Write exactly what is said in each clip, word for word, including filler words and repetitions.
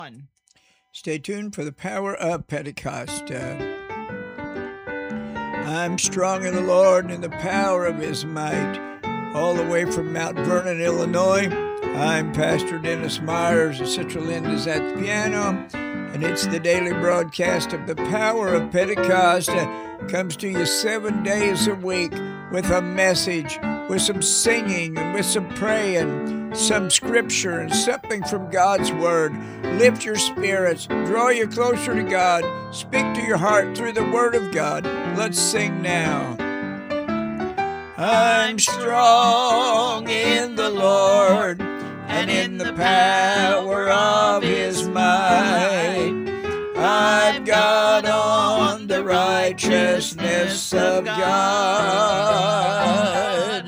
One. Stay tuned for the power of Pentecost. Uh, I'm strong in the Lord and in the power of his might. All the way from Mount Vernon, Illinois, I'm Pastor Dennis Myers, and Sister Linda's at the piano, and it's the daily broadcast of the power of Pentecost. Uh, comes to you seven days a week with a message, with some singing and with some praying, some scripture and something from God's Word. Lift your spirits, draw you closer to God, speak to your heart through the Word of God. Let's sing now. I'm strong in the Lord and in the power of his might. I've got on the righteousness of God,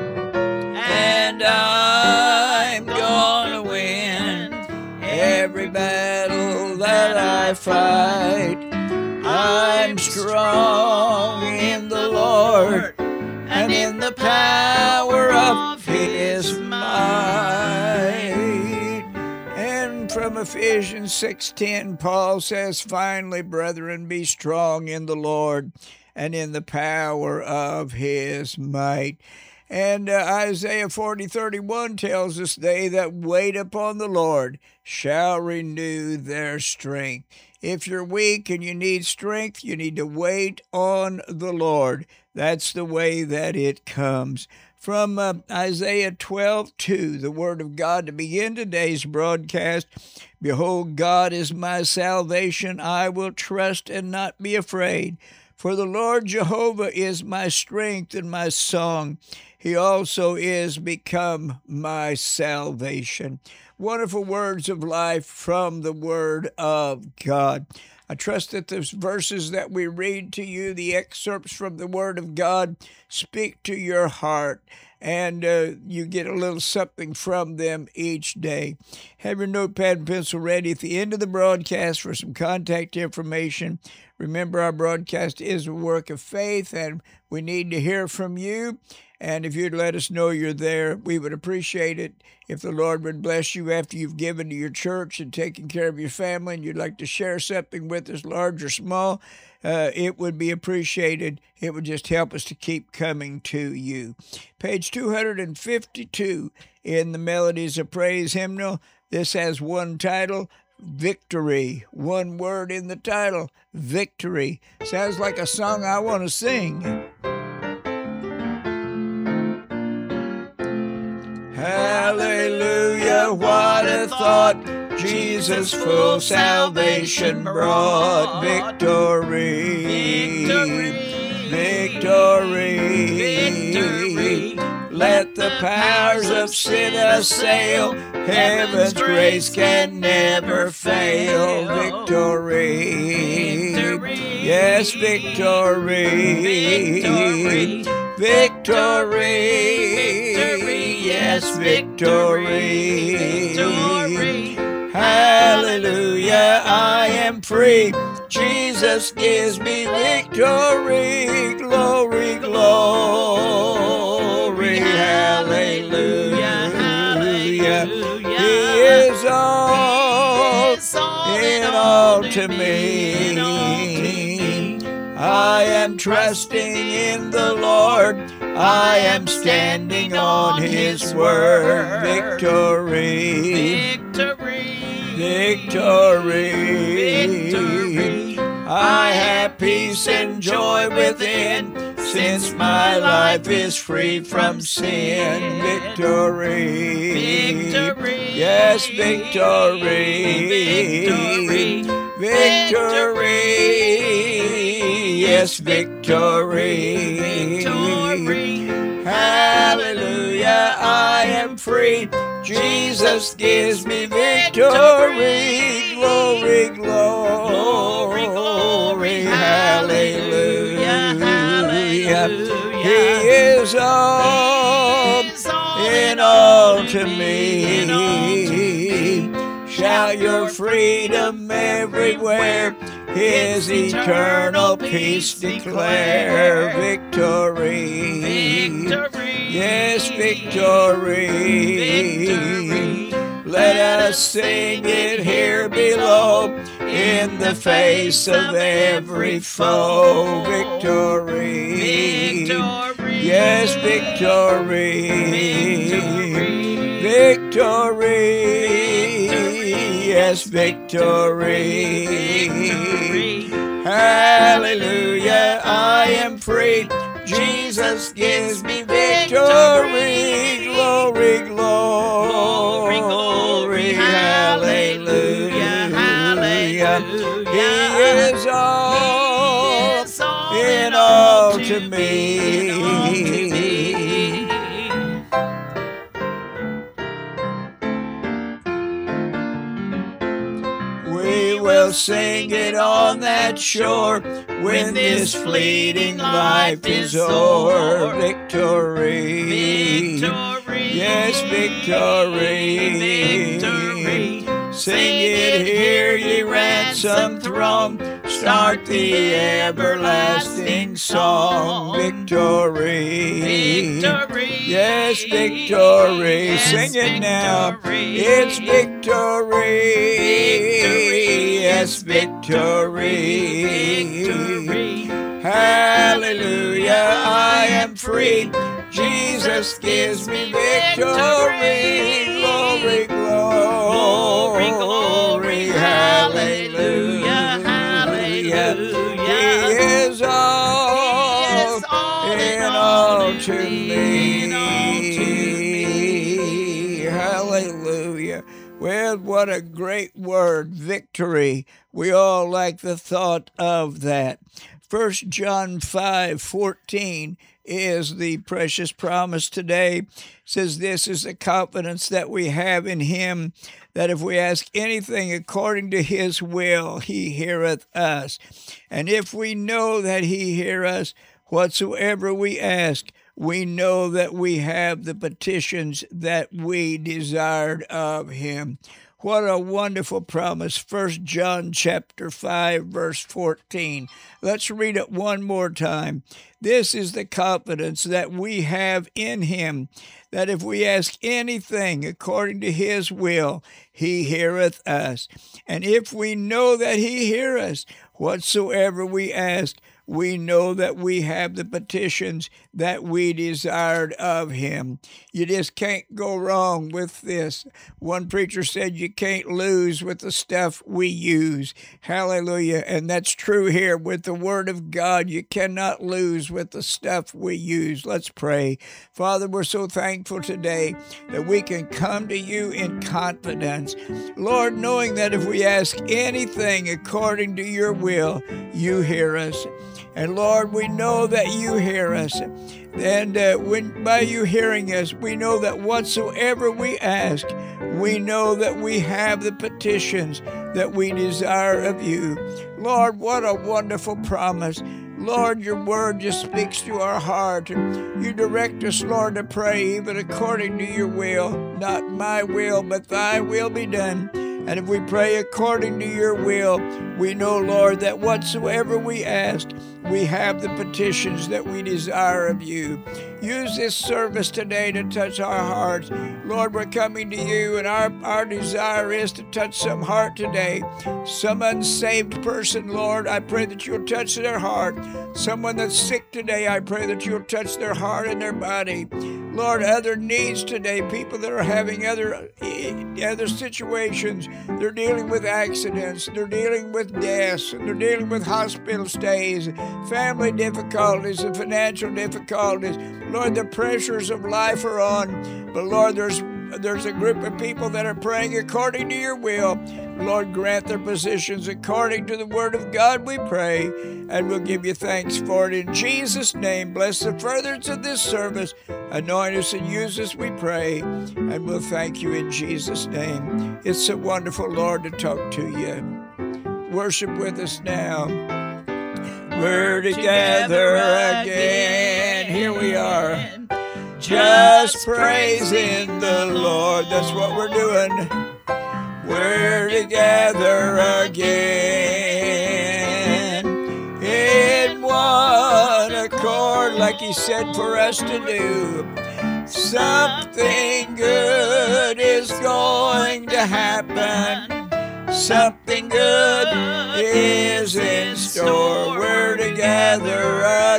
and I'm gonna win every battle that I fight. I'm strong in the Lord and in the power of his might. And from Ephesians six ten, Paul says, finally, brethren, be strong in the Lord and in the power of his might. And uh, Isaiah forty thirty-one tells us, they that wait upon the Lord shall renew their strength. If you're weak and you need strength, you need to wait on the Lord. That's the way that it comes. From uh, Isaiah twelve two, the word of God to begin today's broadcast. Behold, God is my salvation. I will trust and not be afraid. For the Lord Jehovah is my strength and my song. He also is become my salvation. Wonderful words of life from the Word of God. I trust that the verses that we read to you, the excerpts from the Word of God, speak to your heart, and uh, you get a little something from them each day. Have your notepad and pencil ready at the end of the broadcast for some contact information. Remember, our broadcast is a work of faith, and we need to hear from you. And if you'd let us know you're there, we would appreciate it. If the Lord would bless you after you've given to your church and taken care of your family, and you'd like to share something with us, large or small, uh, it would be appreciated. It would just help us to keep coming to you. Page two hundred fifty-two in the Melodies of Praise hymnal. This has one title, Victory. One word in the title, Victory. Sounds like a song I want to sing. Hallelujah, what a thought, Jesus full salvation brought. Victory, victory, victory. Let the powers of sin assail, heaven's grace can never fail. Victory, yes, victory, victory, victory, yes, victory, victory. Hallelujah, I am free. Jesus gives me victory. Glory, glory, hallelujah, hallelujah. He is all in all to me. I am trusting in the Lord. I am standing on his word. Victory, victory, victory, victory. I have peace and joy within, since my life is free from sin. Victory, victory, yes, victory, victory, victory, yes, victory, victory. Hallelujah, I am free. Jesus gives me victory. Glory, glory, glory, hallelujah, hallelujah. He is all in all to me. Shout your freedom everywhere, his eternal peace declare. Victory, victory, yes, victory, victory. Let us sing it here below, in the face of every foe. Victory, victory, yes, victory, victory, victory, yes, victory. victory. Hallelujah, I am free. Jesus gives me victory. Glory, glory, glory, hallelujah, hallelujah. He is all, He is all in all to in me. all to me. We will sing it on that shore when this fleeting life is o'er. Victory, Victory, yes, victory, victory. Sing it here, ye ransomed throng. Start the everlasting song. Victory, Victory, yes, victory. yes, Sing it now. victory. It's victory, Victory, yes, victory. victory. Hallelujah, I am free. Jesus gives me victory. Glory, glory, glory, hallelujah, hallelujah. He is all, He is all in all to in all to me. Hallelujah. Well, what a great word, victory. We all like the thought of that. First John five fourteen is the precious promise today. It says, this is the confidence that we have in him, that if we ask anything according to his will, he heareth us. And if we know that he hear us, whatsoever we ask, we know that we have the petitions that we desired of him. What a wonderful promise. First John chapter five, verse fourteen. Let's read it one more time. This is the confidence that we have in him, that if we ask anything according to his will, he heareth us. And if we know that he hear us, whatsoever we ask, we know that we have the petitions that we desired of him. You just can't go wrong with this. One preacher said you can't lose with the stuff we use. Hallelujah. And that's true here with the Word of God. You cannot lose with the stuff we use. Let's pray. Father, we're so thankful today that we can come to you in confidence. Lord, knowing that if we ask anything according to your will, you hear us. And Lord, we know that you hear us. And uh, when by you hearing us, we know that whatsoever we ask, we know that we have the petitions that we desire of you. Lord, what a wonderful promise. Lord, your word just speaks to our heart. You direct us, Lord, to pray even according to your will. Not my will, but thy will be done. And if we pray according to your will, we know, Lord, that whatsoever we ask, we have the petitions that we desire of you. Use this service today to touch our hearts. Lord, we're coming to you, and our, our desire is to touch some heart today. Some unsaved person, Lord, I pray that you'll touch their heart. Someone that's sick today, I pray that you'll touch their heart and their body. Lord, other needs today, people that are having other, other situations. They're dealing with accidents, they're dealing with deaths, and they're dealing with hospital stays, family difficulties and financial difficulties. Lord, the pressures of life are on, but Lord, there's there's a group of people that are praying according to your will. Lord, grant their positions according to the word of God, we pray, and we'll give you thanks for it in Jesus' name. Bless the furtherance of this service. Anoint us and use us, we pray, and we'll thank you in Jesus' name. It's so wonderful, Lord, to talk to you. Worship with us now. We're together again. Here we are. Just praising the Lord. That's what we're doing. We're together again in one accord, like he said for us to do. Something good is going to happen. Something good is in store. We're together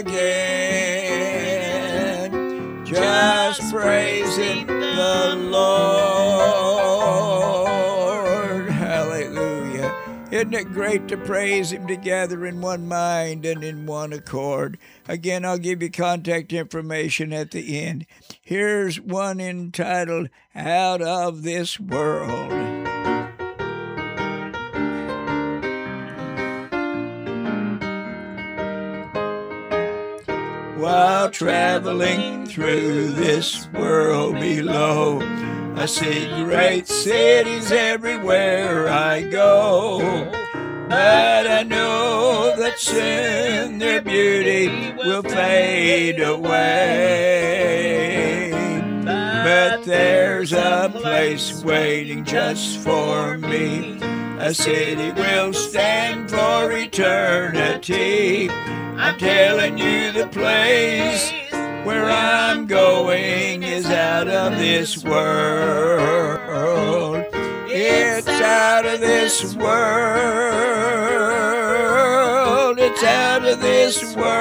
again, just praising the Lord. Hallelujah. Isn't it great to praise Him together in one mind and in one accord? Again, I'll give you contact information at the end. Here's one entitled, Out of This World. While traveling through this world below, I see great cities everywhere I go. But I know that soon their beauty will fade away. But there's a place waiting just for me. A city will stand for eternity. I'm telling you, the place where I'm going is out of this world. It's out of this world. It's out of this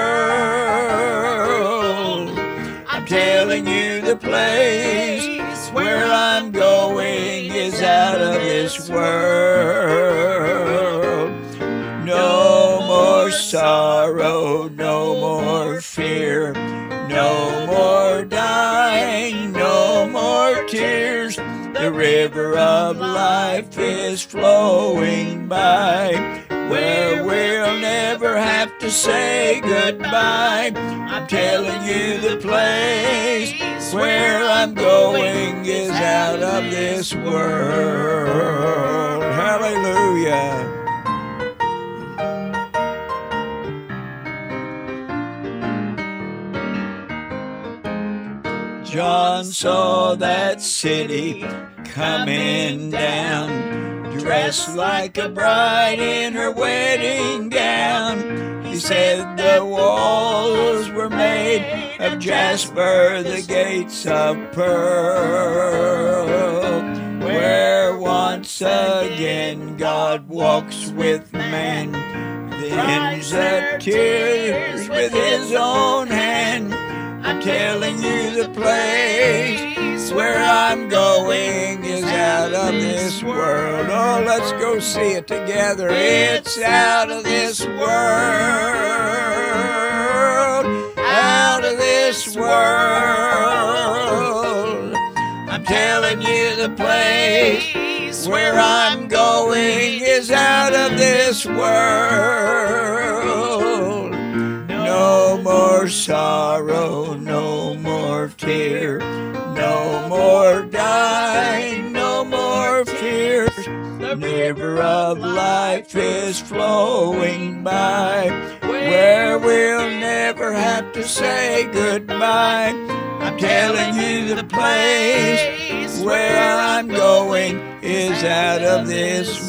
world. I'm telling you, the place where I'm going is out of this world. No more sorrow, no more fear, no more dying, no more tears. The river of life is flowing by, where we'll never have to say goodbye. I'm telling you, the place where I'm going is out of this world. Hallelujah. John saw that city coming down, dressed like a bride in her wedding gown. He said the walls were made of jasper, the gates of pearl, where once again God walks with man, then the tears with His own hand. I'm telling you, the place where I'm going is out of this world. Oh, let's go see it together. It's out of this world. Out of this world. I'm telling you, the place where I'm going is out of this world. No more sorrow, no more fear, no more dying, no more fears. The river of life is flowing by, where we'll never have to say goodbye. I'm telling you, the place where I'm going is out of this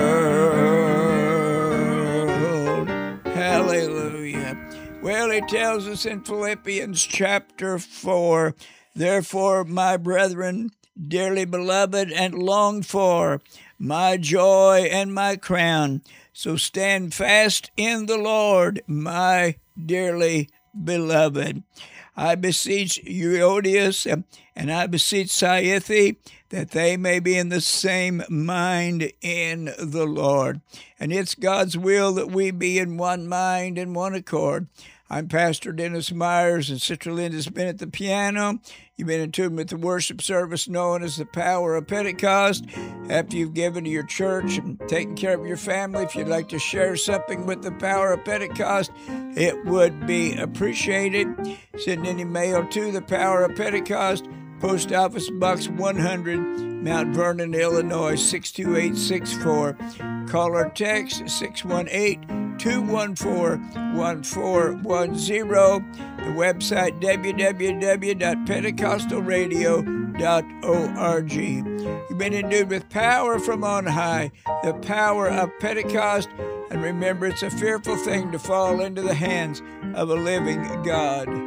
world. Hallelujah. Well, He tells us in Philippians chapter four, therefore, my brethren, dearly beloved and longed for, my joy and my crown, so stand fast in the Lord, my dearly beloved. I beseech Euodias and I beseech Syethe that they may be in the same mind in the Lord. And it's God's will that we be in one mind and one accord. I'm Pastor Dennis Myers, and Sister Linda's been at the piano. You've been in tune with the worship service known as the Power of Pentecost. After you've given to your church and taken care of your family, if you'd like to share something with the Power of Pentecost, it would be appreciated. Send any mail to the Power of Pentecost, Post Office Box one hundred, Mount Vernon, Illinois, six two eight six four. Call or text six one eight, two one four, one four one zero. The website w w w dot pentecostal radio dot org. You've been endued with power from on high, the power of Pentecost. And remember, it's a fearful thing to fall into the hands of a living God.